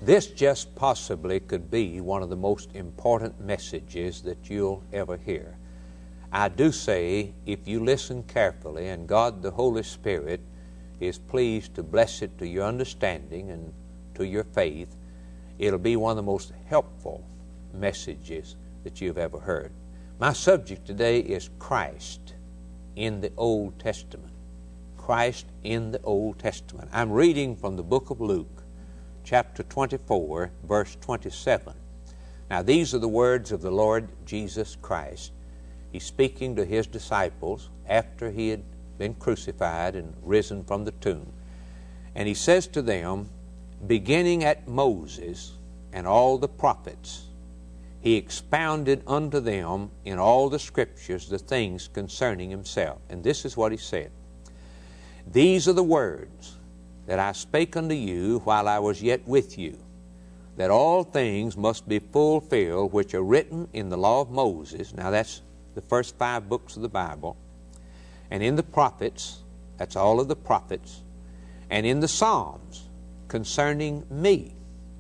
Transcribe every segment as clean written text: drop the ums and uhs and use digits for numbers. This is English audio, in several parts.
This just possibly could be one of the most important messages that you'll ever hear. I do say, if you listen carefully and God the Holy Spirit is pleased to bless it to your understanding and to your faith, it'll be one of the most helpful messages that you've ever heard. My subject today is Christ in the Old Testament. Christ in the Old Testament. I'm reading from the book of Luke, chapter 24, verse 27. Now these are the words of the Lord Jesus Christ. He's speaking to His disciples after He had been crucified and risen from the tomb. And He says to them, beginning at Moses and all the prophets, He expounded unto them in all the Scriptures the things concerning Himself. And this is what He said. These are the words that I spake unto you while I was yet with you, that all things must be fulfilled which are written in the law of Moses. Now that's the first 5 books of the Bible. And in the prophets, that's all of the prophets, and in the Psalms concerning me.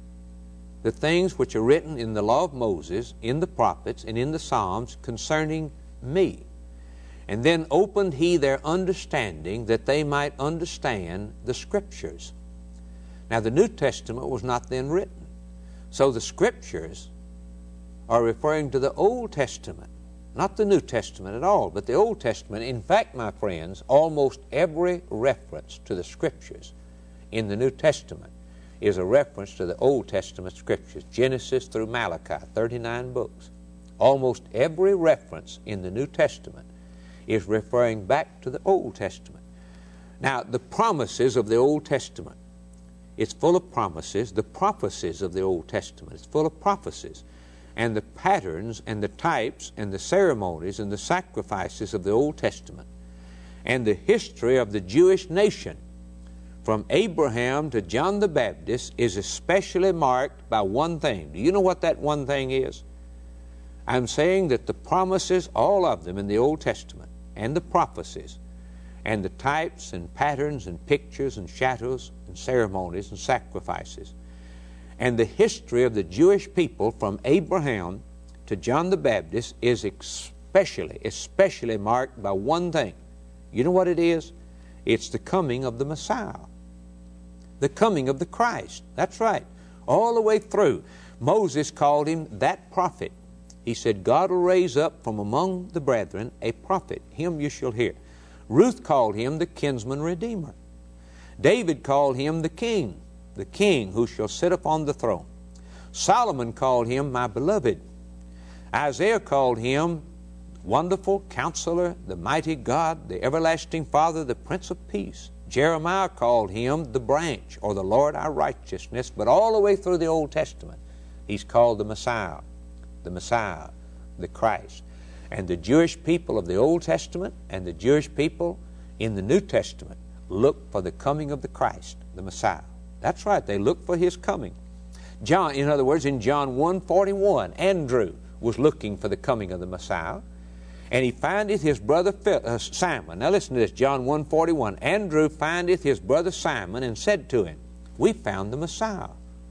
The things which are written in the law of Moses, in the prophets, and in the Psalms concerning me. And then opened He their understanding that they might understand the Scriptures. Now the New Testament was not then written. So the Scriptures are referring to the Old Testament, not the New Testament at all, but the Old Testament. In fact, my friends, almost every reference to the Scriptures in the New Testament is a reference to the Old Testament Scriptures, Genesis through Malachi, 39 books. Almost every reference in the New Testament is referring back to the Old Testament. Now, the promises of the Old Testament, it's full of promises. The prophecies of the Old Testament, it's full of prophecies. And the patterns and the types and the ceremonies and the sacrifices of the Old Testament and the history of the Jewish nation from Abraham to John the Baptist is especially marked by one thing. Do you know what that one thing is? I'm saying that the promises, all of them in the Old Testament, and the prophecies, and the types and patterns and pictures and shadows and ceremonies and sacrifices, and the history of the Jewish people from Abraham to John the Baptist is especially marked by one thing. You know what it is? It's the coming of the Messiah. The coming of the Christ. That's right. All the way through. Moses called Him that prophet. He said, God will raise up from among the brethren a prophet. Him you shall hear. Ruth called Him the kinsman redeemer. David called Him the king who shall sit upon the throne. Solomon called Him my beloved. Isaiah called Him wonderful counselor, the mighty God, the everlasting Father, the Prince of Peace. Jeremiah called Him the branch, or the Lord our righteousness. But all the way through the Old Testament, He's called the Messiah, the Christ. And the Jewish people of the Old Testament and the Jewish people in the New Testament look for the coming of the Christ, the Messiah. That's right, they look for His coming. John, in other words, in John 1:41, Andrew was looking for the coming of the Messiah, and he findeth his brother Simon. Now listen to this, John 1:41. Andrew findeth his brother Simon and said to him, we found the Messiah.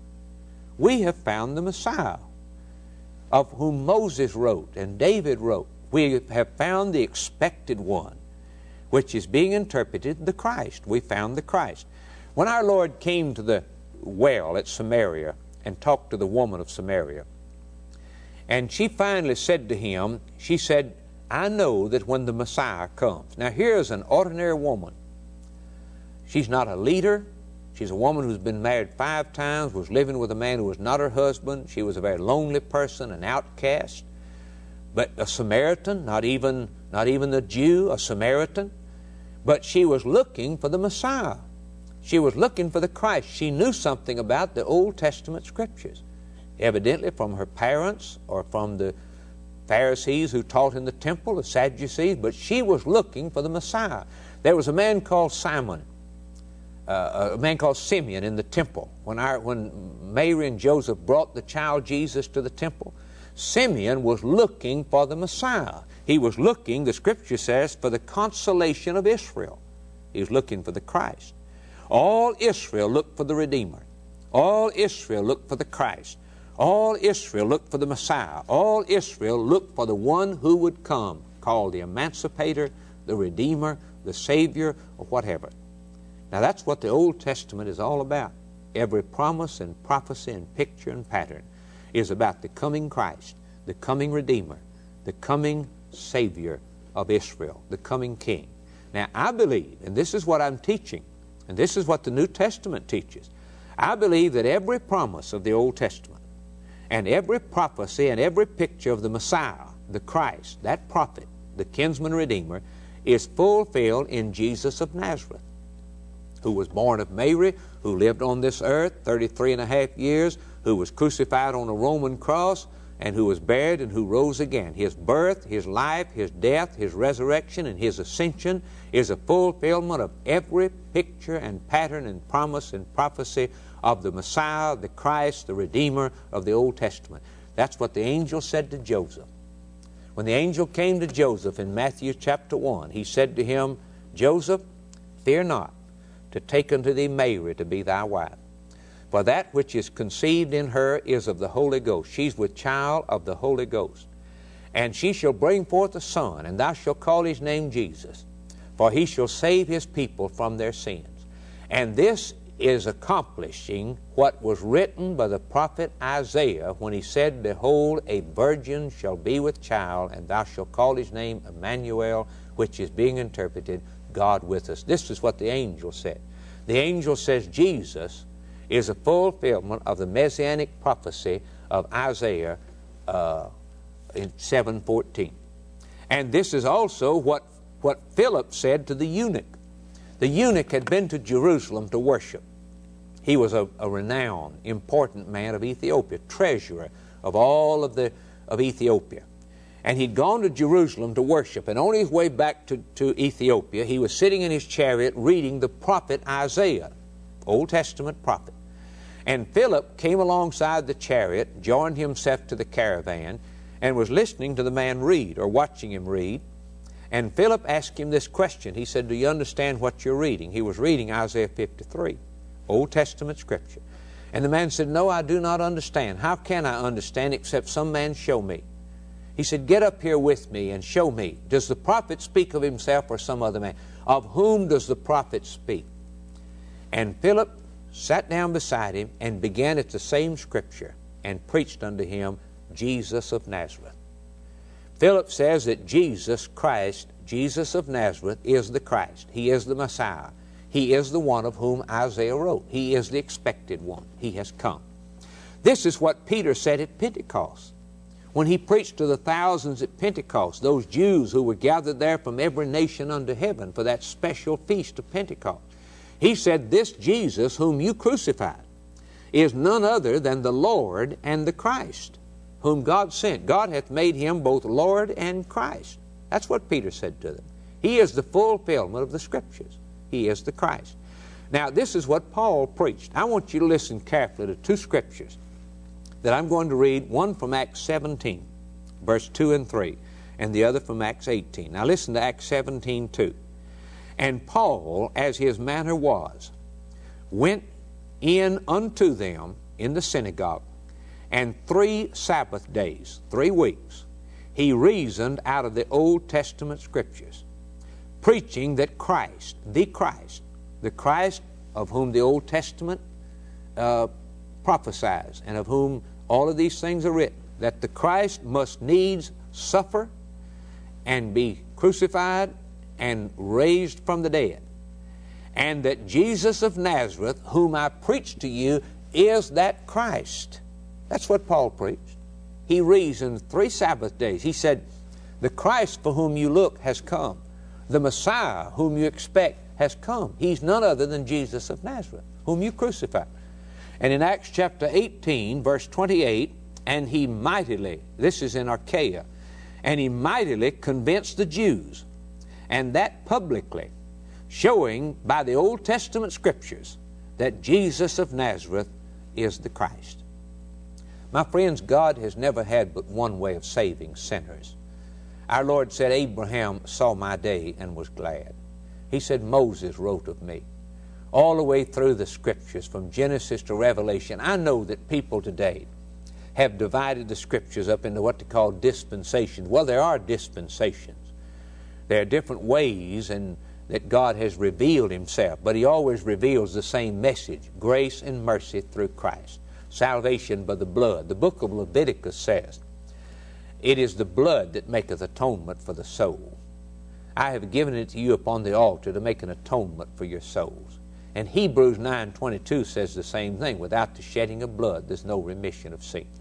We have found the Messiah, of whom Moses wrote and David wrote. We have found the expected one, which is being interpreted the Christ. We found the Christ. When our Lord came to the well at Samaria and talked to the woman of Samaria, and she finally said to Him, she said, I know that when the Messiah comes. Now here's an ordinary woman. She's not a leader. She's a woman who's been married 5 times, was living with a man who was not her husband. She was a very lonely person, an outcast. But a Samaritan, not even a Jew, a Samaritan. But she was looking for the Messiah. She was looking for the Christ. She knew something about the Old Testament Scriptures, evidently from her parents or from the Pharisees who taught in the temple, the Sadducees, but she was looking for the Messiah. There was a man called Simeon in the temple. When Mary and Joseph brought the child Jesus to the temple, Simeon was looking for the Messiah. He was looking, the Scripture says, for the consolation of Israel. He was looking for the Christ. All Israel looked for the Redeemer. All Israel looked for the Christ. All Israel looked for the Messiah. All Israel looked for the one who would come, called the Emancipator, the Redeemer, the Savior, or whatever. Now that's what the Old Testament is all about. Every promise and prophecy and picture and pattern is about the coming Christ, the coming Redeemer, the coming Savior of Israel, the coming King. Now I believe, and this is what I'm teaching, and this is what the New Testament teaches, I believe that every promise of the Old Testament and every prophecy and every picture of the Messiah, the Christ, that prophet, the kinsman Redeemer, is fulfilled in Jesus of Nazareth, who was born of Mary, who lived on this earth 33 and a half years, who was crucified on a Roman cross, and who was buried and who rose again. His birth, His life, His death, His resurrection, and His ascension is a fulfillment of every picture and pattern and promise and prophecy of the Messiah, the Christ, the Redeemer of the Old Testament. That's what the angel said to Joseph. When the angel came to Joseph in Matthew chapter 1, he said to him, Joseph, fear not to take unto thee Mary to be thy wife. For that which is conceived in her is of the Holy Ghost. She's with child of the Holy Ghost. And she shall bring forth a son, and thou shalt call his name Jesus. For he shall save his people from their sins. And this is accomplishing what was written by the prophet Isaiah when he said, Behold, a virgin shall be with child, and thou shalt call his name Emmanuel, which is being interpreted, God with us. This is what the angel said. The angel says Jesus is a fulfillment of the messianic prophecy of Isaiah in 7:14. And this is also what Philip said to the eunuch. The eunuch had been to Jerusalem to worship. He was a renowned, important man of Ethiopia, treasurer of all of Ethiopia. And he'd gone to Jerusalem to worship. And on his way back to Ethiopia, he was sitting in his chariot reading the prophet Isaiah, Old Testament prophet. And Philip came alongside the chariot, joined himself to the caravan, and was listening to the man read, or watching him read. And Philip asked him this question. He said, do you understand what you're reading? He was reading Isaiah 53, Old Testament scripture. And the man said, no, I do not understand. How can I understand except some man show me? He said, get up here with me and show me. Does the prophet speak of himself or some other man? Of whom does the prophet speak? And Philip sat down beside him and began at the same scripture and preached unto him Jesus of Nazareth. Philip says that Jesus Christ, Jesus of Nazareth, is the Christ. He is the Messiah. He is the one of whom Isaiah wrote. He is the expected one. He has come. This is what Peter said at Pentecost. When he preached to the thousands at Pentecost, those Jews who were gathered there from every nation under heaven for that special feast of Pentecost, he said, this Jesus whom you crucified is none other than the Lord and the Christ, whom God sent. God hath made him both Lord and Christ. That's what Peter said to them. He is the fulfillment of the Scriptures. He is the Christ. Now, this is what Paul preached. I want you to listen carefully to two Scriptures that I'm going to read, one from Acts 17, verse 2 and 3, and the other from Acts 18. Now listen to Acts 17, 2. And Paul, as his manner was, went in unto them in the synagogue, and 3 Sabbath days, 3 weeks, he reasoned out of the Old Testament Scriptures, preaching that Christ, the Christ of whom the Old Testament prophesies, and of whom all of these things are written, that the Christ must needs suffer and be crucified and raised from the dead, and that Jesus of Nazareth, whom I preach to you, is that Christ. That's what Paul preached. He reasoned 3 Sabbath days. He said, the Christ for whom you look has come. The Messiah whom you expect has come. He's none other than Jesus of Nazareth, whom you crucified. And in Acts chapter 18, verse 28, and he mightily, this is in Achaia, and he mightily convinced the Jews, and that publicly, showing by the Old Testament Scriptures that Jesus of Nazareth is the Christ. My friends, God has never had but one way of saving sinners. Our Lord said, Abraham saw my day and was glad. He said, Moses wrote of me. all the way through the Scriptures, from Genesis to Revelation. I know that people today have divided the Scriptures up into what they call dispensations. Well, there are dispensations. There are different ways and that God has revealed Himself, but He always reveals the same message: grace and mercy through Christ, salvation by the blood. The book of Leviticus says, "It is the blood that maketh atonement for the soul. I have given it to you upon the altar to make an atonement for your souls." And Hebrews 9:22 says the same thing: "Without the shedding of blood, there's no remission of sin."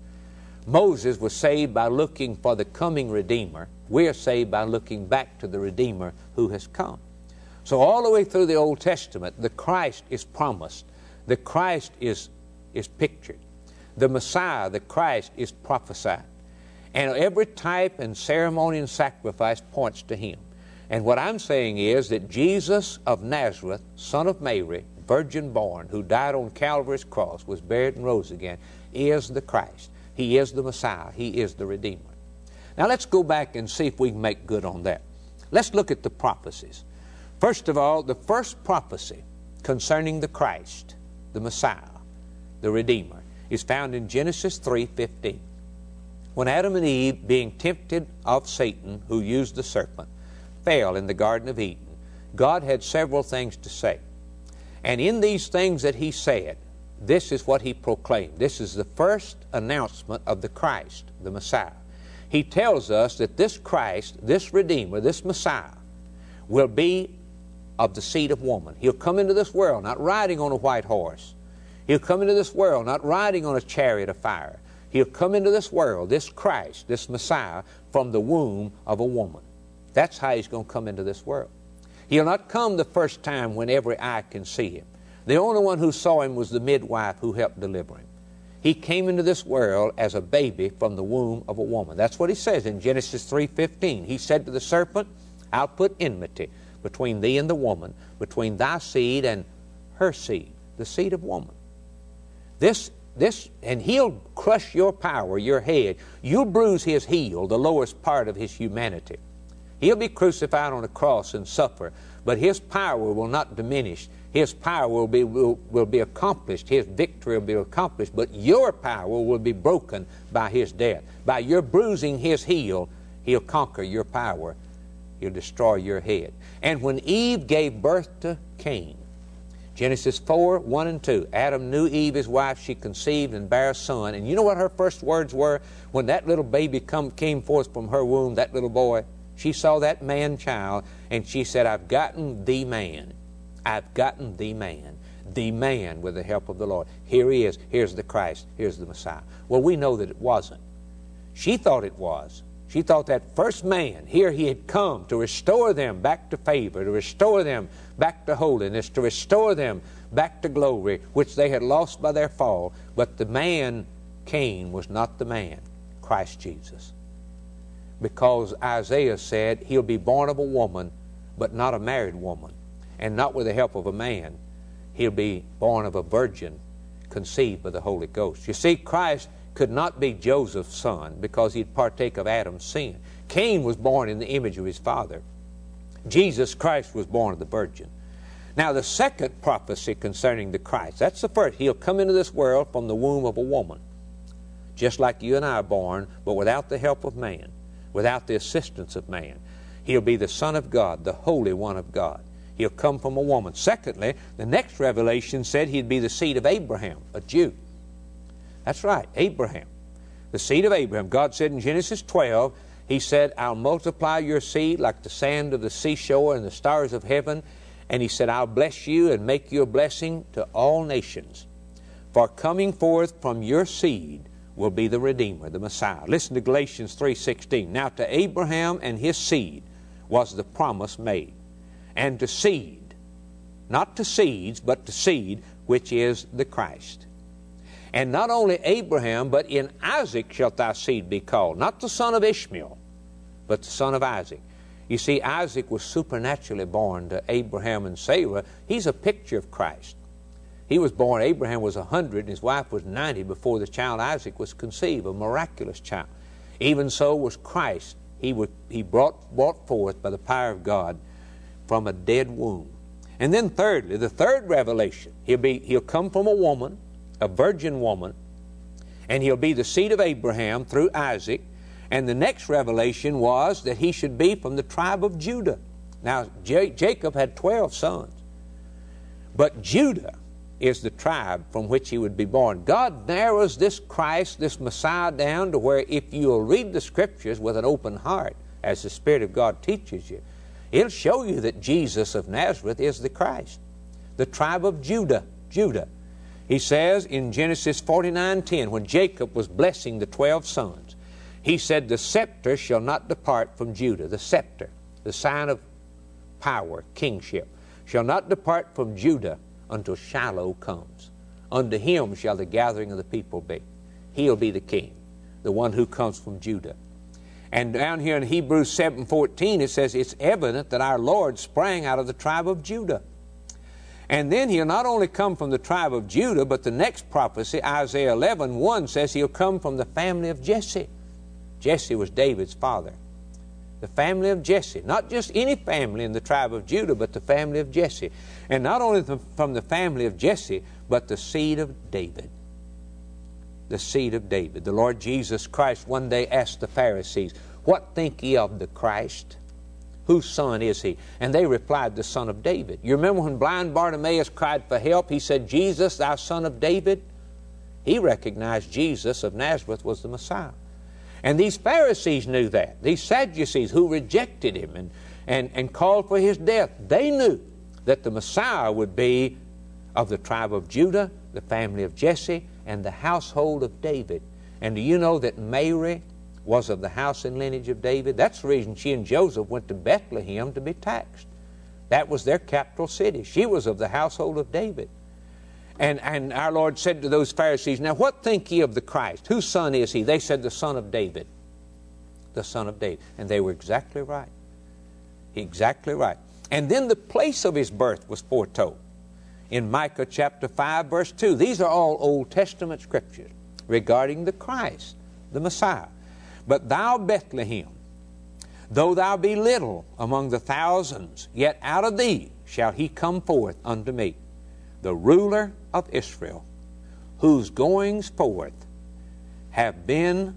Moses was saved by looking for the coming Redeemer. We are saved by looking back to the Redeemer who has come. So all the way through the Old Testament, the Christ is promised. The Christ is pictured. The Messiah, the Christ, is prophesied. And every type and ceremony and sacrifice points to Him. And what I'm saying is that Jesus of Nazareth, son of Mary, virgin born, who died on Calvary's cross, was buried and rose again, is the Christ. He is the Messiah. He is the Redeemer. Now let's go back and see if we can make good on that. Let's look at the prophecies. First of all, the first prophecy concerning the Christ, the Messiah, the Redeemer, is found in Genesis 3:15. When Adam and Eve, being tempted of Satan, who used the serpent, fell in the Garden of Eden, God had several things to say. And in these things that He said, this is what He proclaimed. This is the first announcement of the Christ, the Messiah. He tells us that this Christ, this Redeemer, this Messiah, will be of the seed of woman. He'll come into this world not riding on a white horse. He'll come into this world not riding on a chariot of fire. He'll come into this world, this Christ, this Messiah, from the womb of a woman. That's how He's going to come into this world. He'll not come the first time when every eye can see Him. The only one who saw Him was the midwife who helped deliver Him. He came into this world as a baby from the womb of a woman. That's what He says in Genesis 3:15. He said to the serpent, "I'll put enmity between thee and the woman, between thy seed and her seed," the seed of woman. And he'll crush your power, your head. You'll bruise his heel, the lowest part of his humanity. He'll be crucified on a cross and suffer, but his power will not diminish. His power will be accomplished. His victory will be accomplished, but your power will be broken by his death. By your bruising his heel, he'll conquer your power. He'll destroy your head. And when Eve gave birth to Cain, Genesis 4:1 and 2, Adam knew Eve, his wife. She conceived and bare a son. And you know what her first words were? When that little baby came forth from her womb, that little boy, she saw that man-child, and she said, "I've gotten the man. I've gotten the man. The man with the help of the Lord. Here he is. Here's the Christ. Here's the Messiah." Well, we know that it wasn't. She thought it was. She thought that first man, here he had come to restore them back to favor, to restore them back to holiness, to restore them back to glory, which they had lost by their fall. But the man, Cain, was not the man, Christ Jesus. Because Isaiah said he'll be born of a woman, but not a married woman, and not with the help of a man. He'll be born of a virgin, conceived by the Holy Ghost. You see, Christ could not be Joseph's son because he'd partake of Adam's sin. Cain was born in the image of his father. Jesus Christ was born of the virgin. Now the second prophecy concerning the Christ, that's the first. He'll come into this world from the womb of a woman, just like you and I are born, but without the help of man, without the assistance of man. He'll be the Son of God, the Holy One of God. He'll come from a woman. Secondly, the next revelation said he'd be the seed of Abraham, a Jew. That's right, Abraham, the seed of Abraham. God said in Genesis 12, He said, "I'll multiply your seed like the sand of the seashore and the stars of heaven." And He said, "I'll bless you and make you a blessing to all nations. For coming forth from your seed will be the Redeemer, the Messiah." Listen to Galatians 3:16. "Now to Abraham and his seed was the promise made. And to seed, not to seeds, but to seed, which is the Christ. And not only Abraham, but in Isaac shalt thy seed be called." Not the son of Ishmael, but the son of Isaac. You see, Isaac was supernaturally born to Abraham and Sarah. He's a picture of Christ. He was born, Abraham was 100, and his wife was 90 before the child Isaac was conceived, a miraculous child. Even so was Christ. He brought forth by the power of God from a dead womb. And then thirdly, the third revelation, he'll come from a woman, a virgin woman, and he'll be the seed of Abraham through Isaac. And the next revelation was that he should be from the tribe of Judah. Now, Jacob had 12 sons, but Judah is the tribe from which he would be born. God narrows this Christ, this Messiah, down to where if you'll read the Scriptures with an open heart, as the Spirit of God teaches you, it'll show you that Jesus of Nazareth is the Christ. The tribe of Judah. He says in Genesis 49:10, when Jacob was blessing the 12 sons, he said, the scepter shall not depart from Judah. The scepter, the sign of power, kingship, shall not depart from Judah until Shiloh comes. Unto him shall the gathering of the people be. He'll be the king, the one who comes from Judah. And down here in Hebrews 7:14, it says, it's evident that our Lord sprang out of the tribe of Judah. And then he'll not only come from the tribe of Judah, but the next prophecy, Isaiah 11:1, says he'll come from the family of Jesse. Jesse was David's father. The family of Jesse. Not just any family in the tribe of Judah, but the family of Jesse. And not only from the family of Jesse, but the seed of David. The seed of David. The Lord Jesus Christ one day asked the Pharisees, what think ye of the Christ? Whose son is he? And they replied, the son of David. You remember when blind Bartimaeus cried for help, he said, Jesus, thou son of David? He recognized Jesus of Nazareth was the Messiah. And these Pharisees knew that. These Sadducees who rejected him and called for his death, they knew that the Messiah would be of the tribe of Judah, the family of Jesse, and the household of David. And do you know that Mary was of the house and lineage of David? That's the reason she and Joseph went to Bethlehem to be taxed. That was their capital city. She was of the household of David. And our Lord said to those Pharisees, now what think ye of the Christ? Whose son is he? They said, the son of David. The son of David. And they were exactly right. Exactly right. And then the place of his birth was foretold in Micah chapter 5, verse 2. These are all Old Testament scriptures regarding the Christ, the Messiah. But thou, Bethlehem, though thou be little among the thousands, yet out of thee shall he come forth unto me, the ruler of Israel, whose goings forth have been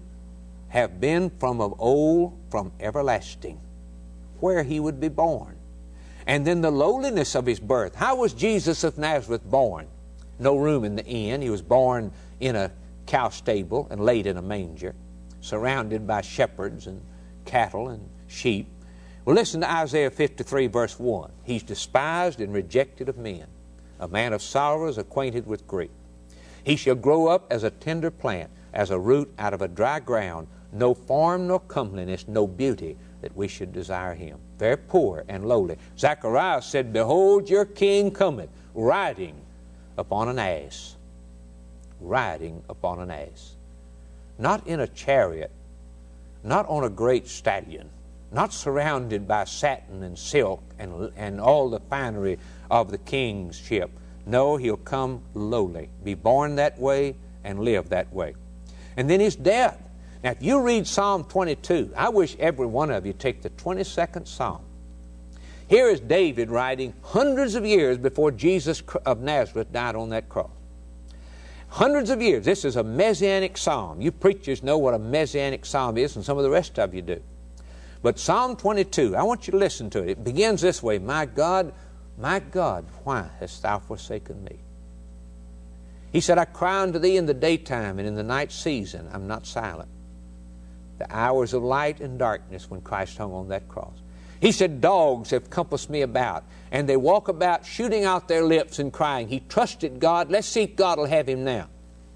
from of old, from everlasting, where he would be born. And then the lowliness of his birth. How was Jesus of Nazareth born? No room in the inn. He was born in a cow stable and laid in a manger, surrounded by shepherds and cattle and sheep. Well, listen to Isaiah 53, verse 1. He's despised and rejected of men, a man of sorrows, acquainted with grief. He shall grow up as a tender plant, as a root out of a dry ground, no form nor comeliness, no beauty, that we should desire him. Very poor and lowly. Zacharias said, behold, your king cometh, riding upon an ass. Riding upon an ass. Not in a chariot, not on a great stallion, not surrounded by satin and silk and all the finery of the king's ship. No, he'll come lowly, be born that way and live that way. And then his death. Now, if you read Psalm 22, I wish every one of you take the 22nd Psalm. Here is David writing hundreds of years before Jesus of Nazareth died on that cross. Hundreds of years. This is a messianic psalm. You preachers know what a messianic psalm is, and some of the rest of you do. But Psalm 22, I want you to listen to it. It begins this way, my God, why hast thou forsaken me? He said, I cry unto thee in the daytime, and in the night season I'm not silent. The hours of light and darkness when Christ hung on that cross. He said, dogs have compassed me about, and they walk about shooting out their lips and crying. He trusted God. Let's see if God will have him now.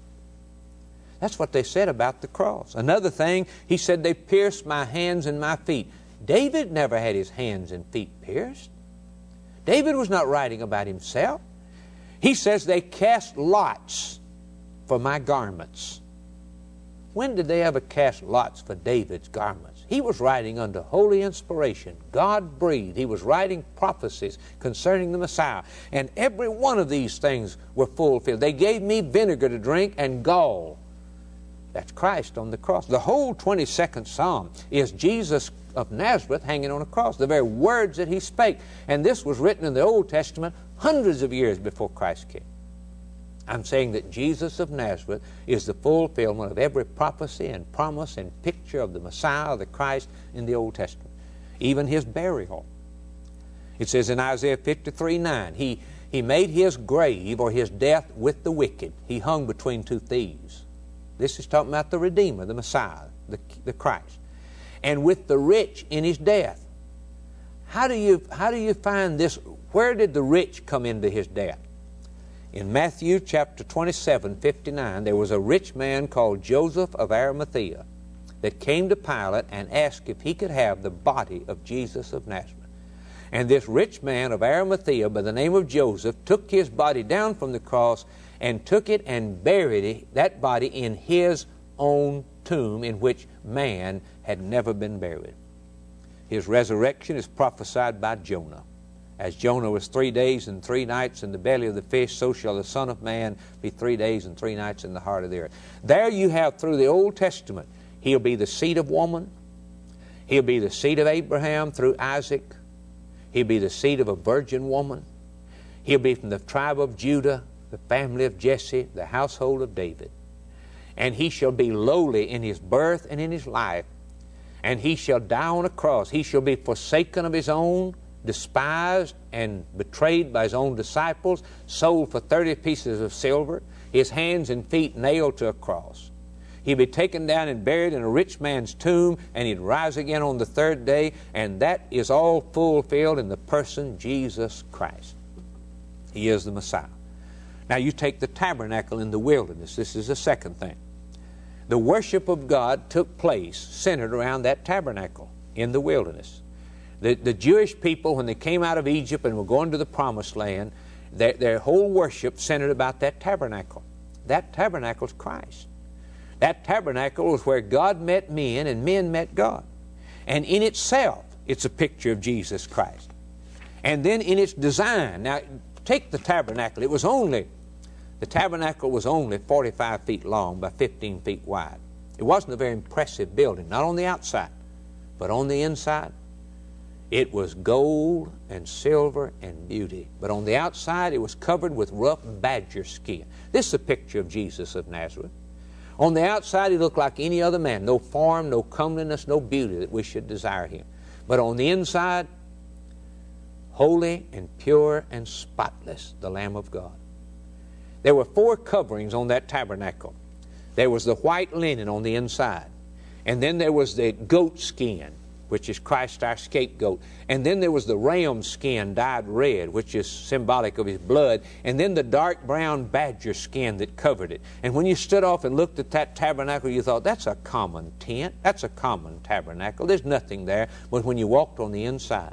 That's what they said about the cross. Another thing, he said, they pierced my hands and my feet. David never had his hands and feet pierced. David was not writing about himself. He says they cast lots for my garments. When did they ever cast lots for David's garments? He was writing under holy inspiration. God breathed. He was writing prophecies concerning the Messiah. And every one of these things were fulfilled. They gave me vinegar to drink and gall. That's Christ on the cross. The whole 22nd Psalm is Jesus of Nazareth hanging on a cross, the very words that he spake. And this was written in the Old Testament hundreds of years before Christ came. I'm saying that Jesus of Nazareth is the fulfillment of every prophecy and promise and picture of the Messiah, the Christ, in the Old Testament. Even his burial. It says in Isaiah 53:9, he made his grave or his death with the wicked. He hung between two thieves. This is talking about the Redeemer, the Messiah, the Christ. And with the rich in his death. How do you find this? Where did the rich come into his death? In Matthew chapter 27:59, there was a rich man called Joseph of Arimathea that came to Pilate and asked if he could have the body of Jesus of Nazareth. And this rich man of Arimathea by the name of Joseph took his body down from the cross and took it and buried that body in his own tomb in which man had never been buried. His resurrection is prophesied by Jonah. As Jonah was 3 days and 3 nights in the belly of the fish, so shall the Son of Man be 3 days and 3 nights in the heart of the earth. There you have through the Old Testament, he'll be the seed of woman. He'll be the seed of Abraham through Isaac. He'll be the seed of a virgin woman. He'll be from the tribe of Judah, the family of Jesse, the household of David. And he shall be lowly in his birth and in his life. And he shall die on a cross. He shall be forsaken of his own, despised and betrayed by his own disciples, sold for 30 pieces of silver, his hands and feet nailed to a cross. He'd be taken down and buried in a rich man's tomb, and he'd rise again on the 3rd day, and that is all fulfilled in the person Jesus Christ. He is the Messiah. Now you take the tabernacle in the wilderness. This is the second thing. The worship of God took place centered around that tabernacle in the wilderness. The Jewish people, when they came out of Egypt and were going to the Promised Land, their whole worship centered about that tabernacle. That tabernacle is Christ. That tabernacle was where God met men and men met God. And in itself, it's a picture of Jesus Christ. And then in its design, now take the tabernacle. The tabernacle was only 45 feet long by 15 feet wide. It wasn't a very impressive building, not on the outside, but on the inside. It was gold and silver and beauty. But on the outside, it was covered with rough badger skin. This is a picture of Jesus of Nazareth. On the outside, he looked like any other man. No form, no comeliness, no beauty that we should desire him. But on the inside, holy and pure and spotless, the Lamb of God. There were 4 coverings on that tabernacle. There was the white linen on the inside. And then there was the goat skin, which is Christ our scapegoat. And then there was the ram skin dyed red, which is symbolic of his blood. And then the dark brown badger skin that covered it. And when you stood off and looked at that tabernacle, you thought, that's a common tent. That's a common tabernacle. There's nothing there. But when you walked on the inside,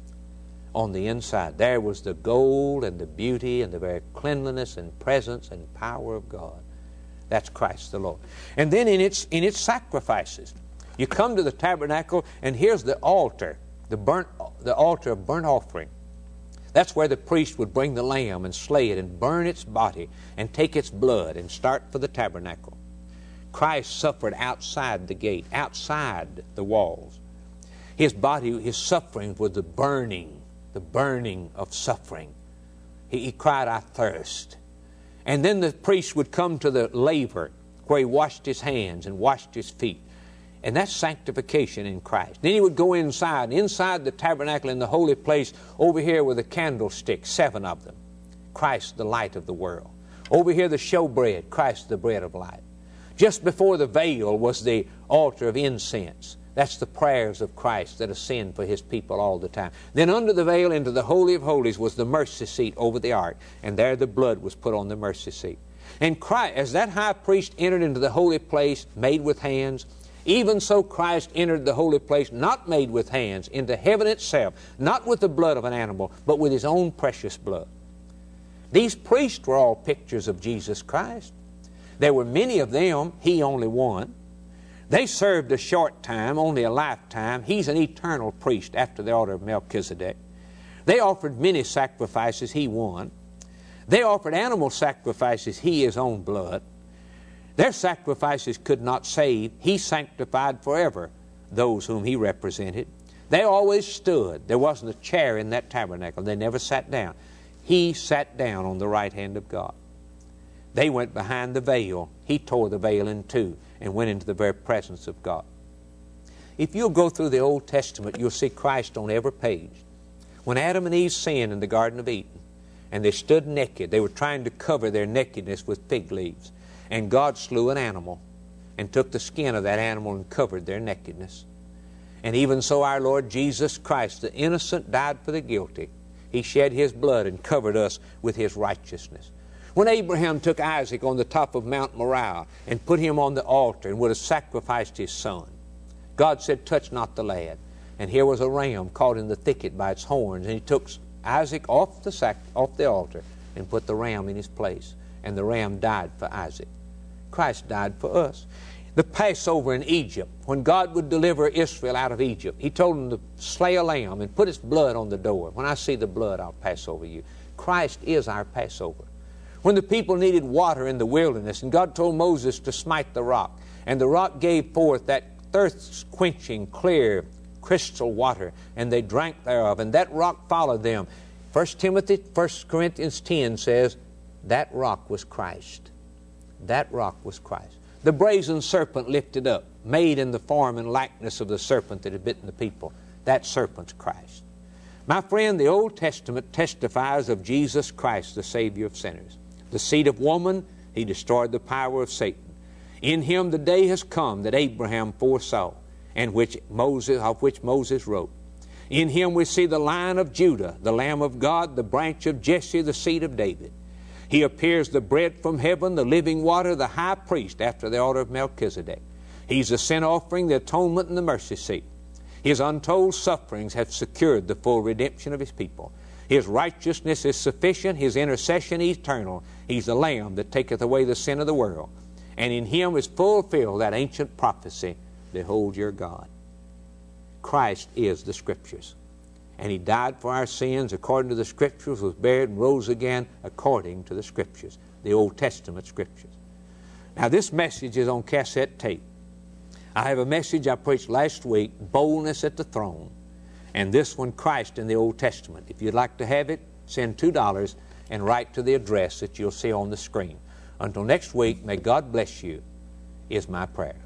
there was the gold and the beauty and the very cleanliness and presence and power of God. That's Christ the Lord. And then in its sacrifices, you come to the tabernacle, and here's the altar, the altar of burnt offering. That's where the priest would bring the lamb and slay it and burn its body and take its blood and start for the tabernacle. Christ suffered outside the gate, outside the walls. His body, his suffering was the burning of suffering. He cried, I thirst. And then the priest would come to the laver where he washed his hands and washed his feet. And that's sanctification in Christ. Then he would go inside the tabernacle in the holy place, over here with a candlestick, 7 of them. Christ, the light of the world. Over here the showbread, Christ, the bread of life. Just before the veil was the altar of incense. That's the prayers of Christ that ascend for his people all the time. Then under the veil into the Holy of Holies was the mercy seat over the ark. And there the blood was put on the mercy seat. And Christ, as that high priest entered into the holy place made with hands, even so Christ entered the holy place not made with hands, into heaven itself, not with the blood of an animal, but with his own precious blood. These priests were all pictures of Jesus Christ. There were many of them, he only one. They served a short time, only a lifetime. He's an eternal priest after the order of Melchizedek. They offered many sacrifices, he one. They offered animal sacrifices, he his own blood. Their sacrifices could not save. He sanctified forever those whom He represented. They always stood. There wasn't a chair in that tabernacle. They never sat down. He sat down on the right hand of God. They went behind the veil. He tore the veil in two and went into the very presence of God. If you'll go through the Old Testament, you'll see Christ on every page. When Adam and Eve sinned in the Garden of Eden, and they stood naked, they were trying to cover their nakedness with fig leaves. And God slew an animal and took the skin of that animal and covered their nakedness. And even so our Lord Jesus Christ, the innocent, died for the guilty. He shed His blood and covered us with His righteousness. When Abraham took Isaac on the top of Mount Moriah and put him on the altar and would have sacrificed his son, God said, touch not the lad. And here was a ram caught in the thicket by its horns, and He took Isaac off the altar and put the ram in his place. And the ram died for Isaac. Christ died for us. The Passover in Egypt, when God would deliver Israel out of Egypt, He told them to slay a lamb and put its blood on the door. When I see the blood, I'll pass over you. Christ is our Passover. When the people needed water in the wilderness, and God told Moses to smite the rock, and the rock gave forth that thirst-quenching, clear, crystal water, and they drank thereof, and that rock followed them. 1 Corinthians 10 says, that rock was Christ. That rock was Christ. The brazen serpent lifted up, made in the form and likeness of the serpent that had bitten the people. That serpent's Christ. My friend, the Old Testament testifies of Jesus Christ, the Savior of sinners. The seed of woman, He destroyed the power of Satan. In Him the day has come that Abraham foresaw, and of which Moses wrote. In Him we see the Lion of Judah, the Lamb of God, the branch of Jesse, the seed of David. He appears the bread from heaven, the living water, the high priest after the order of Melchizedek. He's the sin offering, the atonement, and the mercy seat. His untold sufferings have secured the full redemption of His people. His righteousness is sufficient, His intercession eternal. He's the Lamb that taketh away the sin of the world. And in Him is fulfilled that ancient prophecy, behold your God. Christ is the Scriptures. And He died for our sins according to the Scriptures, was buried and rose again according to the Scriptures, the Old Testament Scriptures. Now this message is on cassette tape. I have a message I preached last week, Boldness at the Throne, and this one, Christ in the Old Testament. If you'd like to have it, send $2 and write to the address that you'll see on the screen. Until next week, may God bless you, is my prayer.